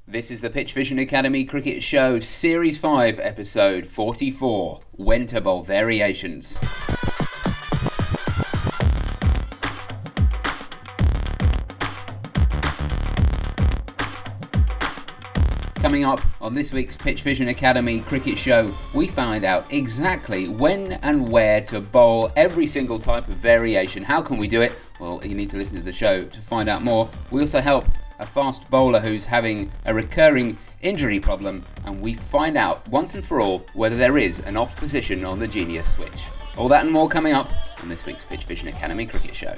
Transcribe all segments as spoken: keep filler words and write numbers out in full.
This is the Pitch Vision Academy Cricket Show, Series five, Episode forty-four, When to Bowl Variations. Coming up on this week's Pitch Vision Academy Cricket Show, we find out exactly when and where to bowl every single type of variation. How can we do it? Well, you need to listen to the show to find out more. We also help a fast bowler who's having a recurring injury problem, and we find out once and for all whether there is an off position on the Genius switch. All that and more coming up on this week's Pitch Vision Academy Cricket Show.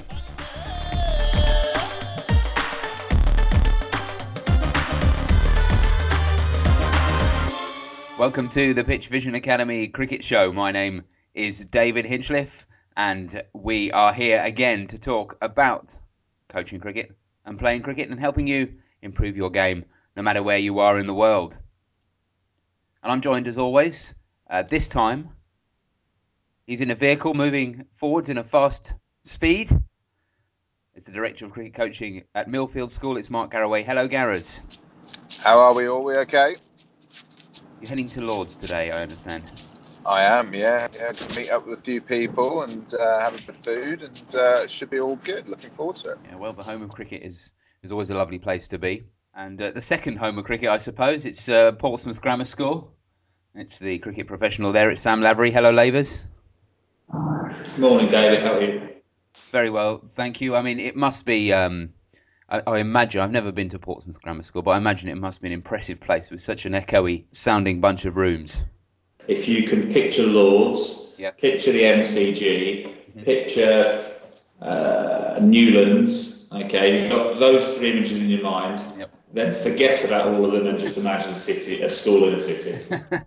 Welcome to the Pitch Vision Academy Cricket Show. My name is David Hinchliffe, and we are here again to talk about coaching cricket and playing cricket and helping you improve your game no matter where you are in the world. And I'm joined as always, uh, this time, he's in a vehicle moving forwards in a fast speed. It's the Director of Cricket Coaching at Millfield School. It's Mark Garraway. Hello, Garras. How are we all? We okay? You're heading to Lords today, I understand. I am, yeah. Yeah, to meet up with a few people and uh, have a bit of food, and uh, it should be all good. Looking forward to it. Yeah, well, the home of cricket is, is always a lovely place to be. And uh, the second home of cricket, I suppose, it's uh, Portsmouth Grammar School. It's the cricket professional there. It's Sam Lavery. Hello, Lavers. Morning, David. How are you? Very well, thank you. I mean, it must be... Um, I, I imagine, I've never been to Portsmouth Grammar School, but I imagine it must be an impressive place with such an echoey sounding bunch of rooms. If you can picture Lords, Yep. picture the M C G, mm-hmm. picture uh, Newlands, okay, you've got those three images in your mind, yep. Then forget about all of them and just imagine a city, a school in a city.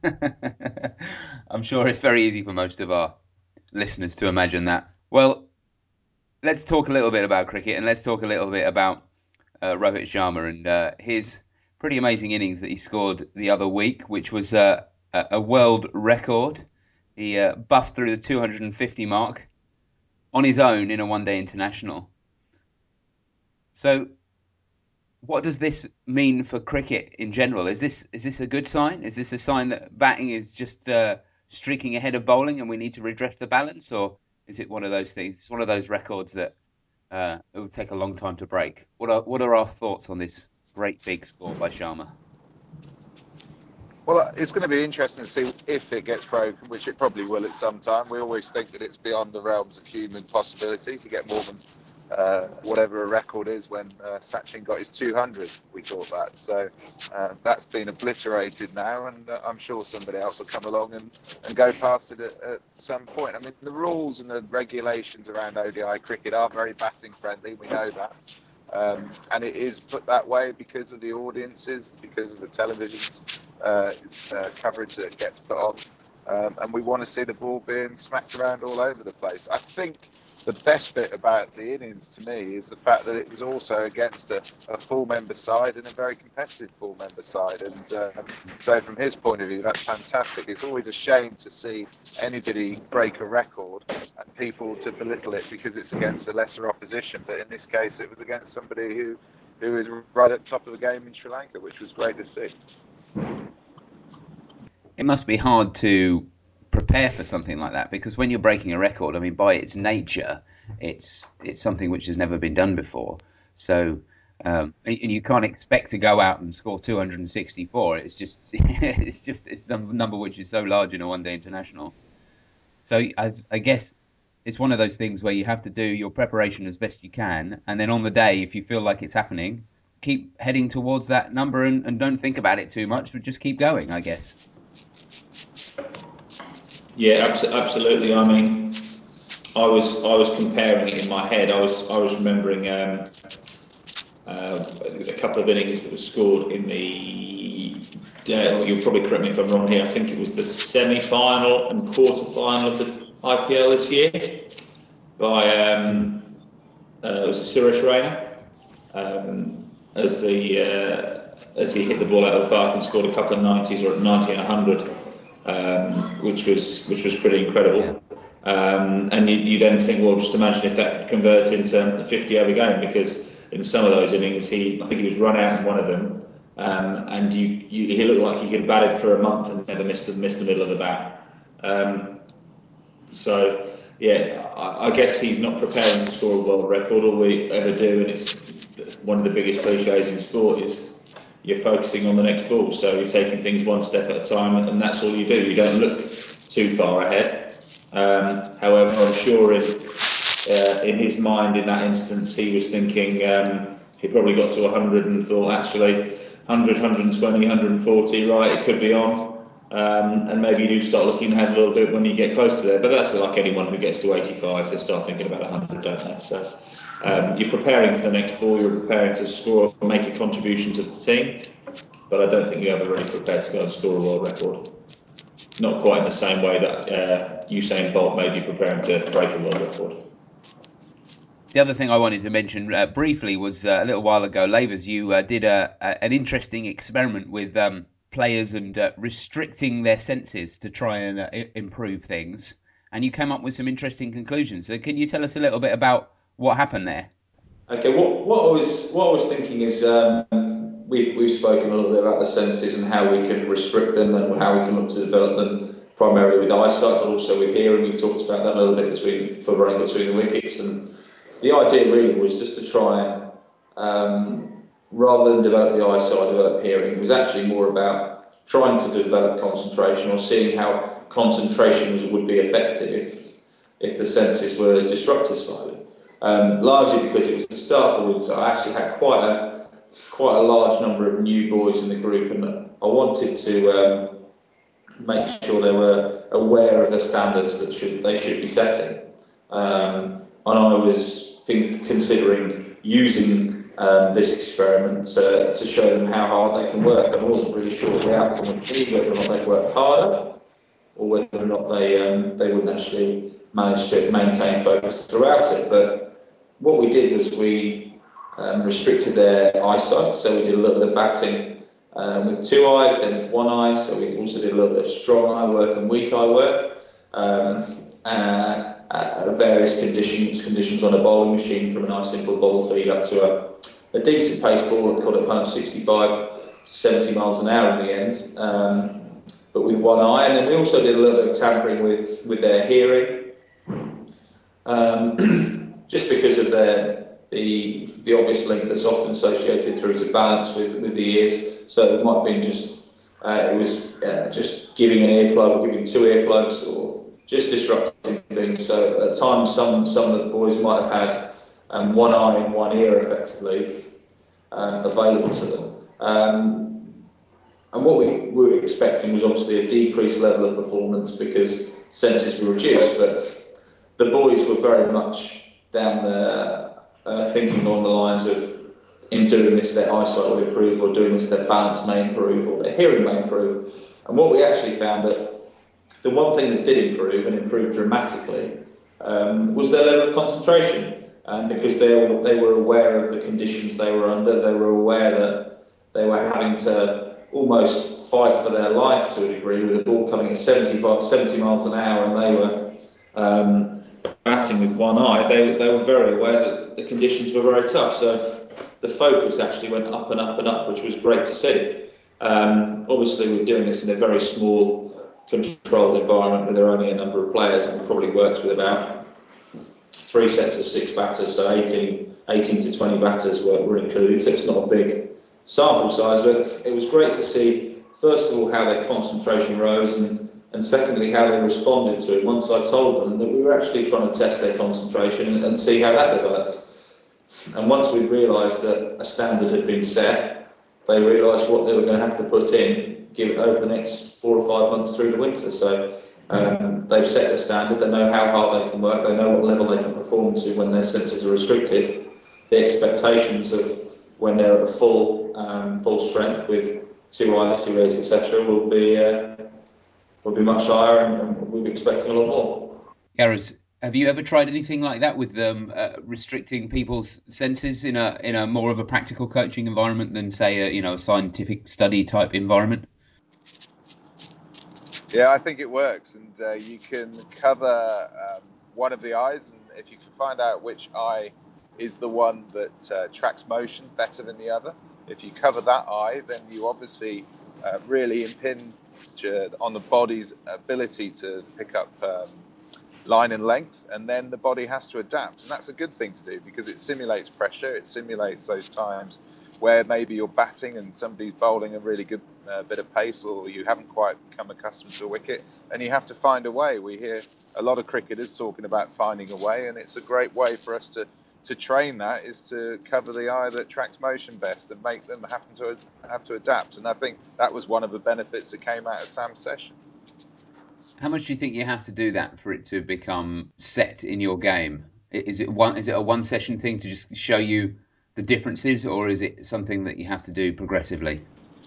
I'm sure it's very easy for most of our listeners to imagine that. Well, let's talk a little bit about cricket, and let's talk a little bit about uh, Rohit Sharma and uh, his pretty amazing innings that he scored the other week, which was uh, a world record. He uh, bust through the two hundred fifty mark on his own in a one-day international. So, what does this mean for cricket in general? Is this is this a good sign? Is this a sign that batting is just uh, streaking ahead of bowling and we need to redress the balance? Or is it one of those things? It's one of those records that uh, it will take a long time to break. What are what are our thoughts on this great big score by Sharma? Well, it's going to be interesting to see if it gets broken, which it probably will at some time. We always think that it's beyond the realms of human possibility to get more than uh, whatever a record is. When uh, Sachin got his two hundred, we thought that. So uh, that's been obliterated now, and uh, I'm sure somebody else will come along and, and go past it at, at some point. I mean, the rules and the regulations around O D I cricket are very batting friendly. We know that. Um, and it is put that way because of the audiences, because of the television uh, uh, coverage that gets put on. Um, and we want to see the ball being smacked around all over the place. I think the best bit about the innings to me is the fact that it was also against a, a full member side and a very competitive full member side. And uh, so from his point of view, that's fantastic. It's always a shame to see anybody break a record and people to belittle it because it's against a lesser opposition. But in this case, it was against somebody who, who is right at the top of the game in Sri Lanka, which was great to see. It must be hard to prepare for something like that, because when you're breaking a record, I mean, by its nature, it's it's something which has never been done before. So, um, and you can't expect to go out and score two hundred sixty-four. It's just it's just it's a number which is so large in a one-day international. So I, I guess it's one of those things where you have to do your preparation as best you can, and then on the day, if you feel like it's happening, keep heading towards that number and, and don't think about it too much, but just keep going, I guess. Yeah, absolutely. I mean, I was I was comparing it in my head. I was I was remembering um, uh, a couple of innings that were scored in the. Uh, you'll probably correct me if I'm wrong here. I think it was the semi-final and quarter-final of the I P L this year by um, uh, it was Suresh Raina um, as the uh, as he hit the ball out of the park and scored a couple of nineties or ninety and a hundred, um, which was which was pretty incredible. Yeah. Um, and you, you then think, well, just imagine if that could convert into a fifty over game, because in some of those innings, he I think he was run out in one of them, Um, and you, you, he looked like he could batted for a month and never missed the, missed the middle of the bat. Um, so, yeah, I, I guess he's not preparing to score a world record. All we ever do, and it's one of the biggest cliches in sport, is you're focusing on the next ball. So you're taking things one step at a time, and that's all you do. You don't look too far ahead. Um, however, I'm sure in, uh, in his mind, in that instance, he was thinking um, he probably got to one hundred and thought, actually, one hundred, one hundred twenty, one hundred forty, right, it could be on. Um, and maybe you do start looking ahead a little bit when you get close to there. But that's like anyone who gets to eighty-five, they start thinking about one hundred, don't they? So um, you're preparing for the next ball, you're preparing to score and make a contribution to the team. But I don't think you're ever really prepared to go and score a world record. Not quite in the same way that uh, Usain Bolt may be preparing to break a world record. The other thing I wanted to mention uh, briefly was uh, a little while ago, Lavers, you uh, did a, a, an interesting experiment with um, players and uh, restricting their senses to try and uh, improve things. And you came up with some interesting conclusions. So can you tell us a little bit about what happened there? Okay, what, what I was what I was thinking is um, we've we've spoken a little bit about the senses and how we can restrict them and how we can look to develop them primarily with eyesight, but also with hearing. We talked about that a little bit between for running between the wickets, and the idea really was just to try and um, rather than develop the eyesight, develop hearing. It was actually more about trying to develop concentration or seeing how concentration was, would be effective if if the senses were disrupted slightly. Um, largely because it was the start of the winter, I actually had quite a quite a large number of new boys in the group, and I wanted to um, make sure they were aware of the standards that should they should be setting. Um, and I was think, considering using um, this experiment to, to show them how hard they can work. I wasn't really sure the outcome would be, whether or not they'd work harder or whether or not they um, they wouldn't actually manage to maintain focus throughout it. But what we did was we um, restricted their eyesight, so we did a little bit of batting um, with two eyes, then with one eye. So we also did a little bit of strong eye work and weak eye work. Um, uh, at various conditions, conditions on a bowling machine, from a nice simple ball feed up to a, a decent pace ball, I'd call it kind of sixty-five to seventy miles an hour in the end. Um, but with one eye, and then we also did a little bit of tampering with, with their hearing, um, just because of their the the obvious link that's often associated through to balance with, with the ears. So it might have been just uh, it was uh, just giving an earplug, or giving two earplugs, or just disrupting things. So at times, some some of the boys might have had um, one eye and one ear effectively um, available to them. Um, And what we were expecting was obviously a decreased level of performance because senses were reduced, but the boys were very much down there uh, thinking on the lines of, in doing this their eyesight will improve, or doing this their balance may improve, or their hearing may improve. And what we actually found that the one thing that did improve, and improved dramatically, um, was their level of concentration. And because they were, they were aware of the conditions they were under, they were aware that they were having to almost fight for their life to a degree, with the ball coming at seventy, seventy miles an hour, and they were um, batting with one eye. They, they were very aware that the conditions were very tough. So the focus actually went up and up and up, which was great to see. Um, obviously, we're doing this in a very small, controlled environment where there are only a number of players, and it probably works with about three sets of six batters, so eighteen, eighteen to twenty batters were, were included, so it's not a big sample size, but it was great to see, first of all, how their concentration rose, and, and secondly, how they responded to it once I told them that we were actually trying to test their concentration and, and see how that developed. And once we realised that a standard had been set, they realised what they were going to have to put in, give it over the next four or five months through the winter. So um, they've set the standard, they know how hard they can work, they know what level they can perform to when their senses are restricted. The expectations of when they're at full um, full strength with two eyes, two ears, et cetera, will be uh, will be much higher, and, and we'll be expecting a lot more. Gareth, have you ever tried anything like that with um, uh, restricting people's senses in a in a more of a practical coaching environment than, say, a, you know, a scientific study type environment? Yeah, I think it works, and uh, you can cover um, one of the eyes, and if you can find out which eye is the one that uh, tracks motion better than the other, If you cover that eye, then you obviously uh, really impinge uh, on the body's ability to pick up um, line and length, and then the body has to adapt, and that's a good thing to do because it simulates pressure. It simulates those times where maybe you're batting and somebody's bowling a really good uh, bit of pace, or you haven't quite become accustomed to a wicket, and you have to find a way. We hear a lot of cricketers talking about finding a way, and it's a great way for us to to train that, is to cover the eye that tracks motion best and make them have to have to adapt. And I think that was one of the benefits that came out of Sam's session. How much do you think you have to do that for it to become set in your game? Is it one? Is it a one session thing to just show you the differences, or is it something that you have to do progressively?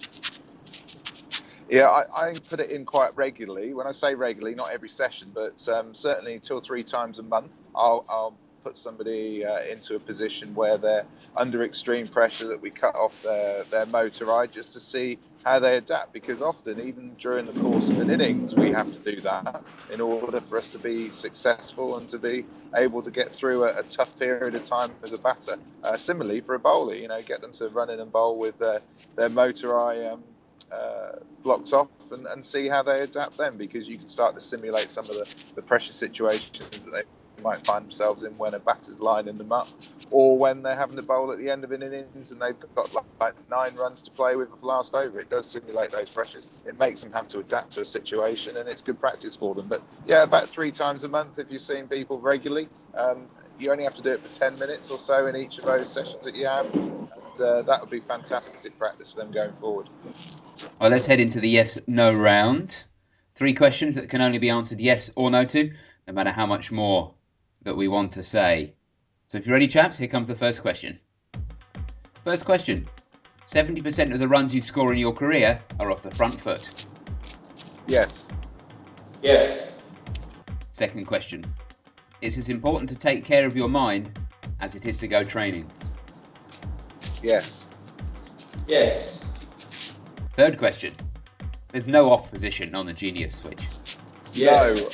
Yeah, I, I put it in quite regularly. When I say regularly, not every session, but um, certainly two or three times a month, I'll, I'll put somebody uh, into a position where they're under extreme pressure, that we cut off their, their motor eye just to see how they adapt. Because often, even during the course of an innings, we have to do that in order for us to be successful and to be able to get through a, a tough period of time as a batter. Uh, similarly, for a bowler, you know, get them to run in and bowl with their, their motor eye um, uh, blocked off, and, and see how they adapt then, because you can start to simulate some of the, the pressure situations that they might find themselves in when a batter's lining them up, or when they're having to bowl at the end of an innings and they've got like, like nine runs to play with the last over. It does simulate those pressures. It makes them have to adapt to a situation, and it's good practice for them. But yeah, about three times a month, if you're seeing people regularly, um, you only have to do it for ten minutes or so in each of those sessions that you have, and uh, that would be fantastic practice for them going forward. Well, let's head into the yes no round. Three questions that can only be answered yes or no to, no matter how much more that we want to say. So if you're ready, chaps, here comes the first question. First question. seventy percent of the runs you score in your career are off the front foot. Yes. Yes. Second question. It's as important to take care of your mind as it is to go training. Yes. Yes. Third question. There's no off position on the Genius switch. Yes.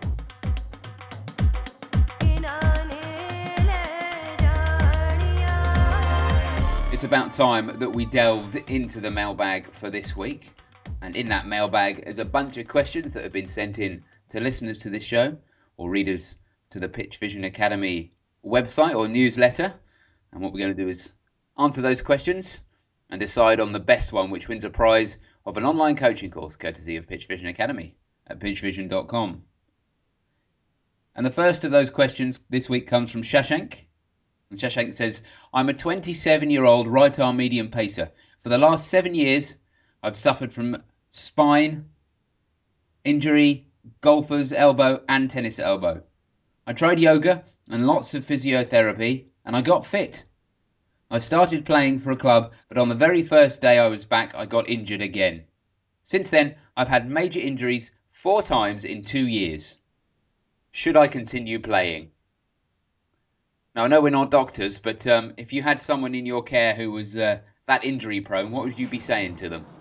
It's about time that we delved into the mailbag for this week. And in that mailbag is a bunch of questions that have been sent in to listeners to this show or readers to the Pitch Vision Academy website or newsletter. And what we're going to do is answer those questions and decide on the best one, which wins a prize of an online coaching course courtesy of Pitch Vision Academy at pitch vision dot com. And the first of those questions this week comes from Shashank. And Shashank says, I'm a twenty-seven-year-old right-arm medium pacer. For the last seven years, I've suffered from spine, injury, golfer's elbow, and tennis elbow. I tried yoga and lots of physiotherapy, and I got fit. I started playing for a club, but on the very first day I was back, I got injured again. Since then, I've had major injuries four times in two years. Should I continue playing? Now, I know we're not doctors, but um, if you had someone in your care who was uh, that injury prone, what would you be saying to them?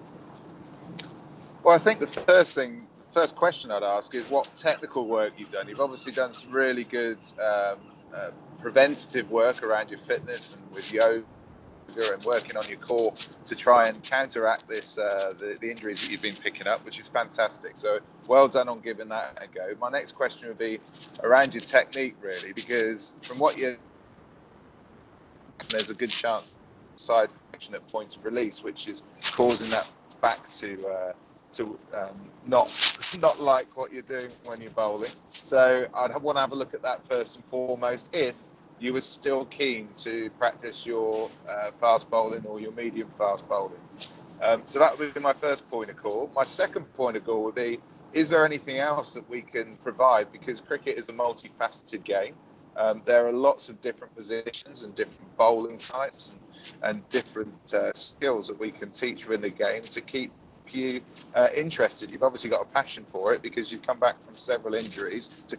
Well, I think the first thing, first question I'd ask is what technical work you've done. You've obviously done some really good um, uh, preventative work around your fitness and with yoga and working on your core to try and counteract this, uh, the, the injuries that you've been picking up, which is fantastic. So well done on giving that a go. My next question would be around your technique, really, because from what you, there's a good chance side friction at points of release, which is causing that back to uh, to um, not not like what you're doing when you're bowling. So I'd want to have a look at that first and foremost, if you were still keen to practice your uh, fast bowling or your medium fast bowling. Um, so that would be my first point of call. My second point of call would be, is there anything else that we can provide? Because cricket is a multifaceted game. Um, there are lots of different positions and different bowling types and, and different uh, skills that we can teach within the game to keep you uh, interested. You've obviously got a passion for it because you've come back from several injuries to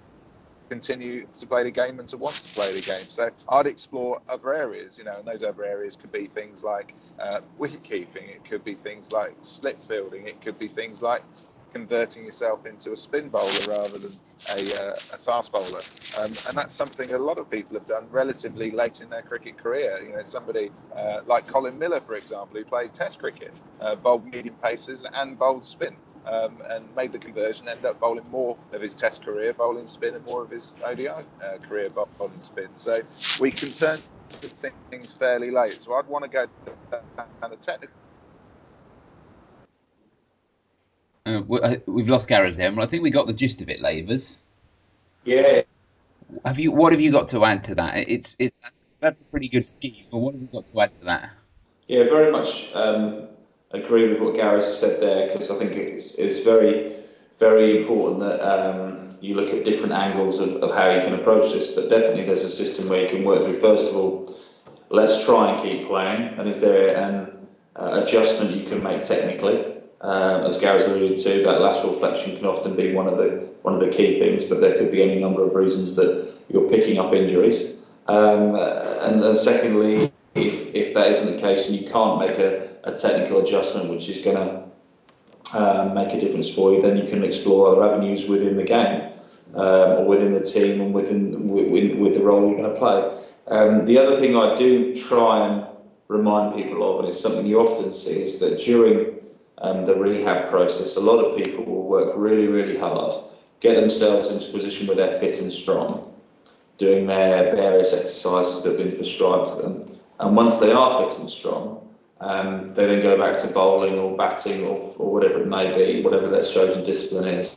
continue to play the game and to want to play the game. So I'd explore other areas, you know, and those other areas could be things like uh, wicket keeping, it could be things like slip fielding, it could be things like converting yourself into a spin bowler rather than a, uh, a fast bowler. Um, and that's something a lot of people have done relatively late in their cricket career. You know, somebody uh, like Colin Miller, for example, who played Test cricket, uh, bowled medium paces and bowled spin, um, and made the conversion, ended up bowling more of his Test career bowling spin and more of his O D I uh, career bowling spin. So we can turn things fairly late. So I'd want to go down the technical. Uh, we've lost Gareth there, but I think we got the gist of it, Lavers. Yeah. Have you? What have you got to add to that? It's it's that's, that's a pretty good scheme, but what have you got to add to that? Yeah, very much um, agree with what Gareth said there, because I think it's it's very very important that um, you look at different angles of, of how you can approach this. But definitely, there's a system where you can work through. First of all, let's try and keep playing. And is there an uh, adjustment you can make technically? Uh, as Gary's alluded to, that lateral flexion can often be one of the one of the key things, but there could be any number of reasons that you're picking up injuries. Um, and, and secondly, if if that isn't the case and you can't make a, a technical adjustment which is going to um, make a difference for you, then you can explore other avenues within the game, um, or within the team and within with, with the role you're going to play. Um, the other thing I do try and remind people of, and it's something you often see, is that during um, the rehab process, a lot of people will work really, really hard, get themselves into a position where they're fit and strong, doing their various exercises that have been prescribed to them. And once they are fit and strong, um, they then go back to bowling or batting or, or whatever it may be, whatever their chosen discipline is.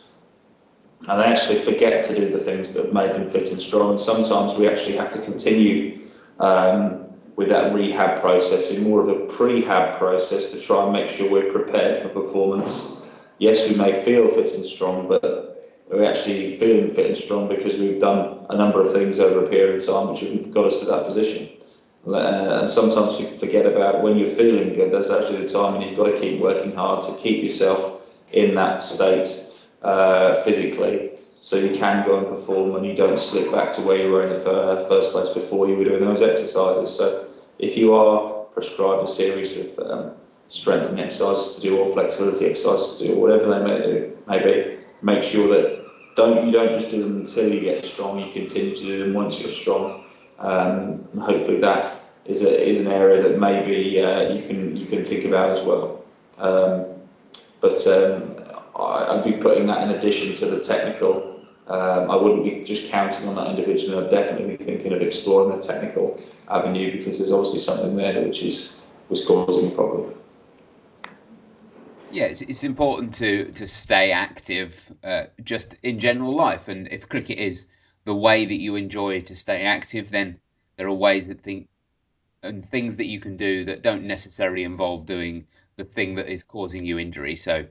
And they actually forget to do the things that have made them fit and strong. And sometimes we actually have to continue um, with that rehab process in more of a prehab process to try and make sure we're prepared for performance. Yes, we may feel fit and strong, but we're actually feeling fit and strong because we've done a number of things over a period of time which have got us to that position. Uh, and sometimes you forget about when you're feeling good, that's actually the time when you've got to keep working hard to keep yourself in that state uh, physically, so you can go and perform and you don't slip back to where you were in the first place before you were doing those exercises. So if you are prescribed a series of um, strengthening exercises to do or flexibility exercises to do, or whatever they may do, maybe make sure that don't you don't just do them until you get strong. You continue to do them once you're strong. Um, and hopefully that is a, is an area that maybe uh, you can you can think about as well. Um, but um, I, I'd be putting that in addition to the technical. Um, I wouldn't be just counting on that individually. I'd definitely be thinking of exploring the technical avenue, because there's obviously something there which is was causing a problem. Yeah, it's, it's important to to stay active, uh, just in general life. And if cricket is the way that you enjoy to stay active, then there are ways that think and things that you can do that don't necessarily involve doing the thing that is causing you injury. So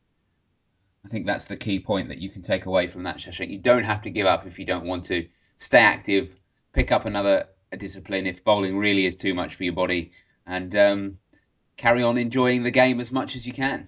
I think that's the key point that you can take away from that, Shashank. You don't have to give up if you don't want to. Stay active, pick up another discipline if bowling really is too much for your body, and um, carry on enjoying the game as much as you can.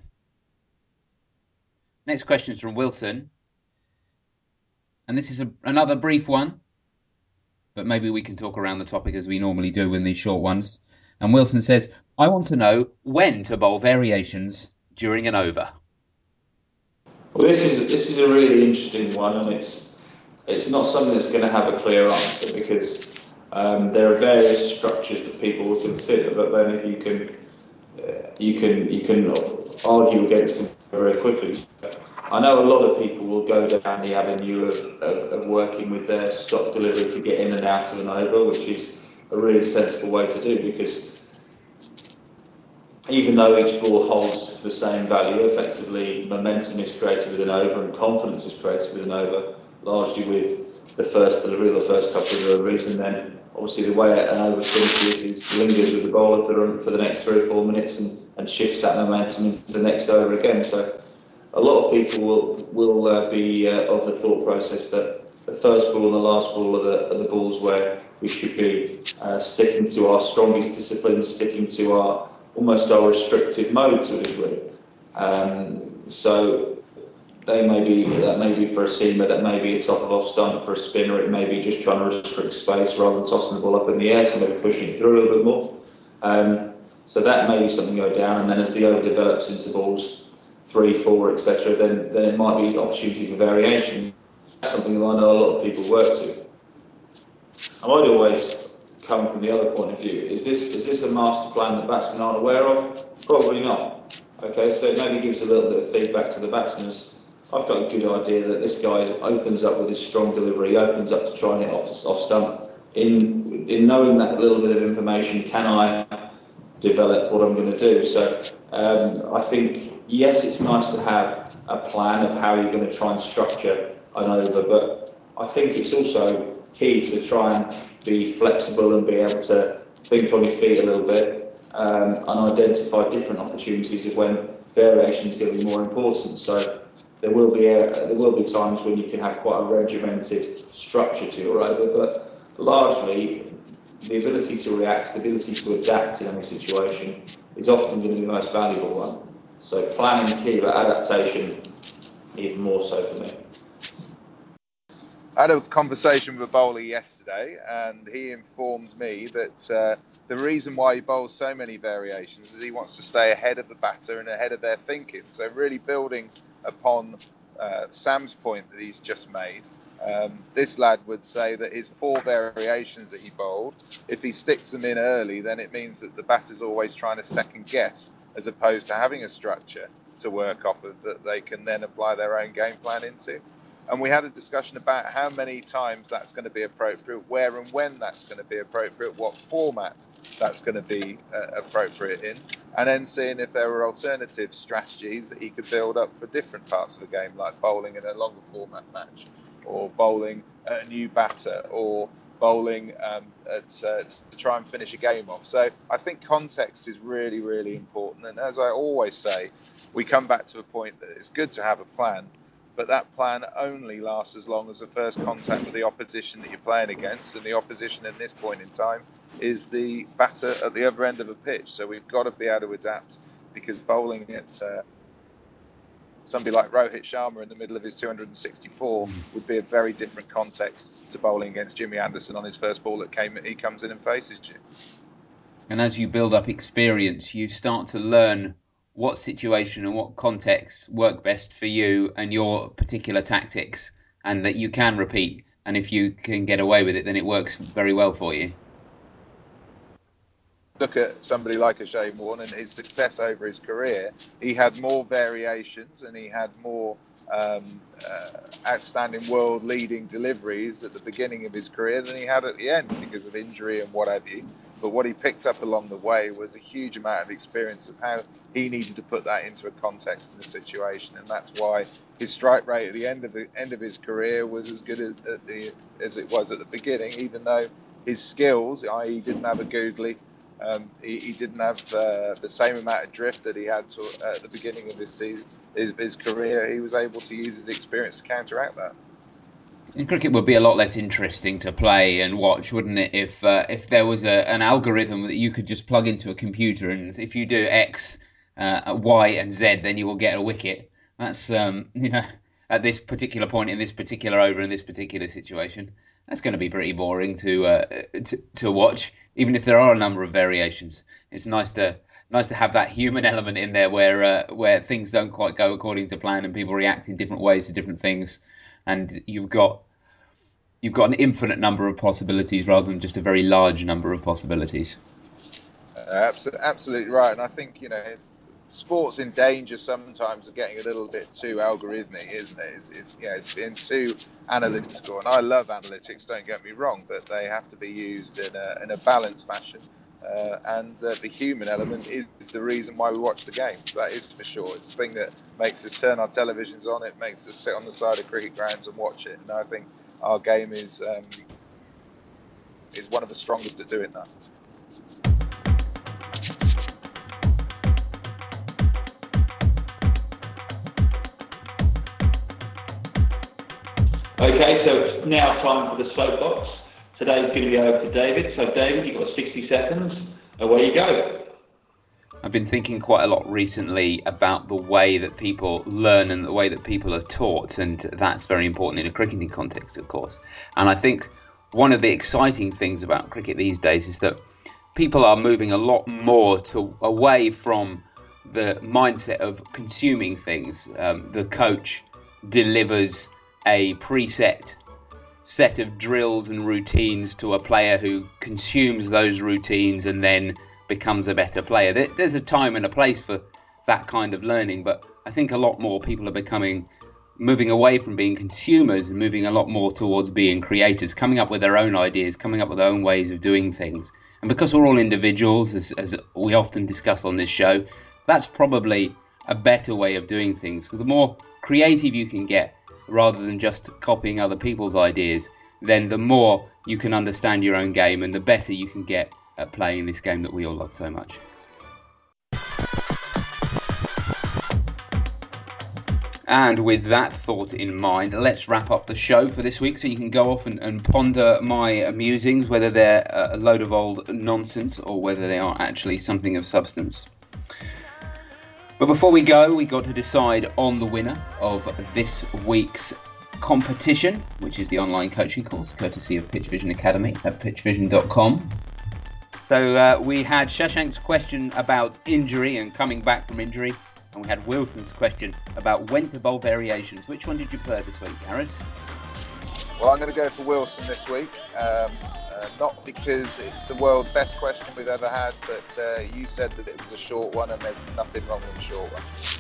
Next question is from Wilson. And this is a, another brief one, but maybe we can talk around the topic as we normally do in these short ones. And Wilson says, I want to know when to bowl variations during an over. Well, this is this is a really interesting one, and it's it's not something that's going to have a clear answer, because um, there are various structures that people will consider. But then, if you can uh, you can you can argue against them very quickly. I know a lot of people will go down the avenue of, of, of working with their stop delivery to get in and out of an over, which is a really sensible way to do, because even though each ball holds the same value, effectively momentum is created with an over and confidence is created with an over, largely with the first delivery or the first couple of deliveries, and then obviously the way an over finishes is lingers with the bowler for the, for the next three or four minutes and, and shifts that momentum into the next over again. So a lot of people will will uh, be uh, of the thought process that the first ball and the last ball are the, are the balls where we should be uh, sticking to our strongest disciplines, sticking to our almost our restrictive mode to a degree. Um, so they may be that may be for a seamer, that may be a top of off stump for a spinner. It may be just trying to restrict space rather than tossing the ball up in the air, so maybe pushing it through a little bit more. Um, so that may be something to go down, and then as the over develops into balls three, four, et cetera, then then it might be opportunity for variation. That's something that I know a lot of people work to. I might always come from the other point of view. Is this is this a master plan that batsmen aren't aware of? Probably not. Okay, so it maybe gives a little bit of feedback to the batsmen. I've got a good idea that this guy opens up with his strong delivery, opens up to trying it off off stump. In in knowing that little bit of information, can I develop what I'm going to do? So um, I think yes, it's nice to have a plan of how you're going to try and structure an over, but I think it's also key to try and be flexible and be able to think on your feet a little bit um, and identify different opportunities of when variation is going to be more important. So there will be a, there will be times when you can have quite a regimented structure to your over, but largely the ability to react, the ability to adapt in any situation is often going to be the most valuable one. So planning key, but adaptation even more so for me. I had a conversation with a bowler yesterday, and he informed me that uh, the reason why he bowls so many variations is he wants to stay ahead of the batter and ahead of their thinking. So really building upon uh, Sam's point that he's just made, um, this lad would say that his four variations that he bowled, if he sticks them in early, then it means that the batter's always trying to second guess, as opposed to having a structure to work off of that they can then apply their own game plan into. And we had a discussion about how many times that's going to be appropriate, where and when that's going to be appropriate, what format that's going to be uh, appropriate in, and then seeing if there were alternative strategies that he could build up for different parts of the game, like bowling in a longer format match, or bowling at a new batter, or bowling um, at, uh, to try and finish a game off. So I think context is really, really important. And as I always say, we come back to a point that it's good to have a plan, but that plan only lasts as long as the first contact with the opposition that you're playing against, and the opposition at this point in time is the batter at the other end of the pitch. So we've got to be able to adapt, because bowling at uh, somebody like Rohit Sharma in the middle of his two hundred sixty-four would be a very different context to bowling against Jimmy Anderson on his first ball that came he comes in and faces you. And as you build up experience, you start to learn what situation and what context work best for you and your particular tactics, and that you can repeat. And if you can get away with it, then it works very well for you. Look at somebody like a Shane Warne and his success over his career. He had more variations and he had more um, uh, outstanding world-leading deliveries at the beginning of his career than he had at the end because of injury and what have you. But what he picked up along the way was a huge amount of experience of how he needed to put that into a context and a situation, and that's why his strike rate at the end of the end of his career was as good as, at the, as it was at the beginning, even though his skills, that is, he didn't have a googly. Um, he, he didn't have uh, the same amount of drift that he had to, uh, at the beginning of his, season, his his career. He was able to use his experience to counteract that. And cricket would be a lot less interesting to play and watch, wouldn't it? If uh, if there was a, an algorithm that you could just plug into a computer, and if you do X, uh, Y, and Z, then you will get a wicket. That's um, you know, at this particular point in this particular over in this particular situation, that's going to be pretty boring to uh, to to watch, even if there are a number of variations. It's nice to nice to have that human element in there where uh, where things don't quite go according to plan and people react in different ways to different things, and you've got you've got an infinite number of possibilities rather than just a very large number of possibilities. Uh, absolutely right, and I think you know sport's in danger sometimes of getting a little bit too algorithmic, isn't it? It's, it's you know being too analytical, and I love analytics. Don't get me wrong, but they have to be used in a in a balanced fashion. Uh, and uh, the human element is the reason why we watch the game. That is for sure. It's the thing that makes us turn our televisions on. It makes us sit on the side of cricket grounds and watch it. And I think our game is um, is one of the strongest at doing that. Okay, so it's now time for the soapbox. Today's going to be over to David. So David, you've got sixty seconds. Away you go. I've been thinking quite a lot recently about the way that people learn and the way that people are taught, and that's very important in a cricketing context, of course. And I think one of the exciting things about cricket these days is that people are moving a lot more to away from the mindset of consuming things. Um, the coach delivers a preset set of drills and routines to a player who consumes those routines and then becomes a better player. There's a time and a place for that kind of learning, but I think a lot more people are becoming moving away from being consumers and moving a lot more towards being creators, coming up with their own ideas, coming up with their own ways of doing things. And because we're all individuals, as, as we often discuss on this show, that's probably a better way of doing things. So the more creative you can get, rather than just copying other people's ideas, then the more you can understand your own game and the better you can get at playing this game that we all love so much. And with that thought in mind, let's wrap up the show for this week so you can go off and, and ponder my musings, whether they're a load of old nonsense or whether they are actually something of substance. But before we go, we got to decide on the winner of this week's competition, which is the online coaching course, courtesy of Pitch Vision Academy at pitch vision dot com. So uh, we had Shashank's question about injury and coming back from injury, and we had Wilson's question about when to bowl variations. Which one did you prefer this week, Gareth? Well, I'm going to go for Wilson this week. Um, uh, not because it's the world's best question we've ever had, but uh, you said that it was a short one, and there's nothing wrong with a short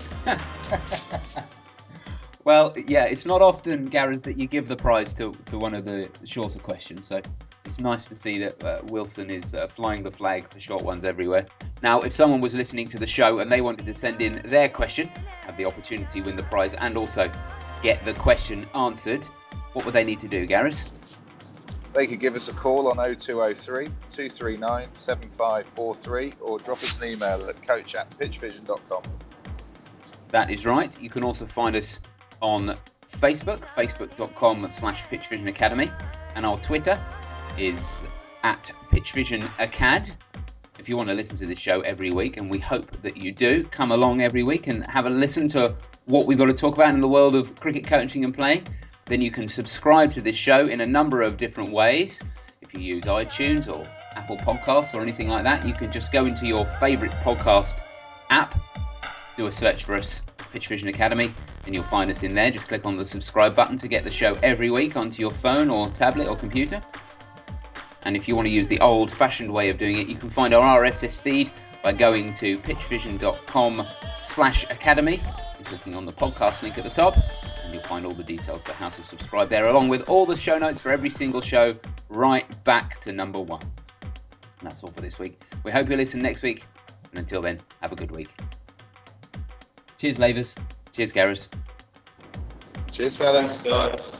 one. Well, yeah, it's not often, Gareth, that you give the prize to, to one of the shorter questions, so it's nice to see that uh, Wilson is uh, flying the flag for short ones everywhere. Now, if someone was listening to the show and they wanted to send in their question, have the opportunity to win the prize and also get the question answered, what would they need to do, Gareth? They could give us a call on oh two oh three, two three nine, seven five four three or drop us an email at coach at pitch vision dot com. That is right. You can also find us on Facebook, facebook.com slash pitchvisionacademy, and our Twitter is at pitchvisionacad. If you want to listen to this show every week, and we hope that you do, come along every week and have a listen to what we've got to talk about in the world of cricket coaching and playing, then you can subscribe to this show in a number of different ways. If you use iTunes or Apple Podcasts or anything like that, you can just go into your favourite podcast app, do a search for us, Pitch Vision Academy, and you'll find us in there. Just click on the subscribe button to get the show every week onto your phone or tablet or computer. And if you want to use the old-fashioned way of doing it, you can find our R S S feed by going to pitchvision.com slash academy and clicking on the podcast link at the top, and you'll find all the details for how to subscribe there, along with all the show notes for every single show right back to number one. And that's all for this week. We hope you listen next week, and until then, have a good week. Cheers, Lavers. Cheers, Gareth. Cheers, fellas. Thanks, guys.